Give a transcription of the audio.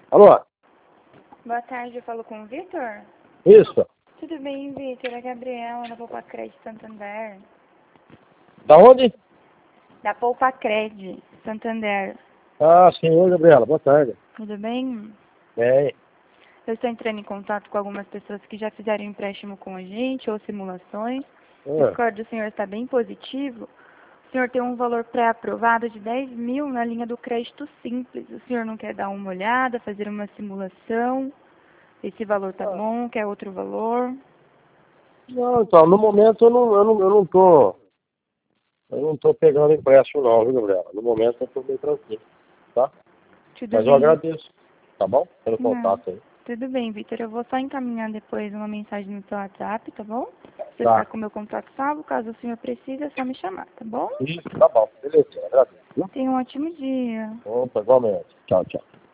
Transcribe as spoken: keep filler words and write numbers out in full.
Alô? Boa tarde, eu falo com o Vitor? Isso. Tudo bem, Vitor? É a Gabriela, da Poupa Cred Santander. Da onde? Da Poupa Cred Santander. Ah, sim. Oi, Gabriela. Boa tarde. Tudo bem? Bem. Eu estou entrando em contato com algumas pessoas que já fizeram empréstimo com a gente ou simulações. O Ah, score do senhor está bem positivo. O senhor tem um valor pré-aprovado de dez mil na linha do crédito simples. O senhor não quer dar uma olhada, fazer uma simulação? Esse valor tá bom? Quer outro valor? não, então, no momento eu não, eu não, eu não tô. Eu não tô pegando empréstimo não, viu, Gabriela? No momento eu tô bem tranquilo, tá? Tudo Mas eu bem? agradeço, tá bom? Pelo Não. contato aí. Tudo bem, Vitor. Eu vou só encaminhar depois uma mensagem no seu WhatsApp, tá bom? Você Tá. ficar com o meu contato salvo. Caso o senhor precise, é só me chamar, tá bom? Isso, tá bom. Beleza, agradeço. Viu? Tenha um ótimo dia. Opa, igualmente. Tchau, tchau.